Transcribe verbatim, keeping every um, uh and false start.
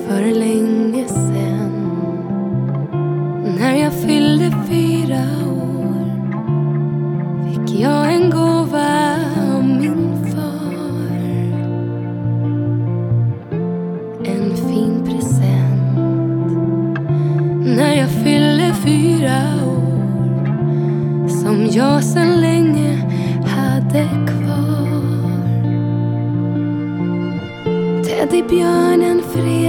för länge sen, när jag fyllde fyra år, fick jag en gåva av min far. En fin present när jag fyllde fyra år, som jag sedan länge hade kvar. Teddybjörnen fred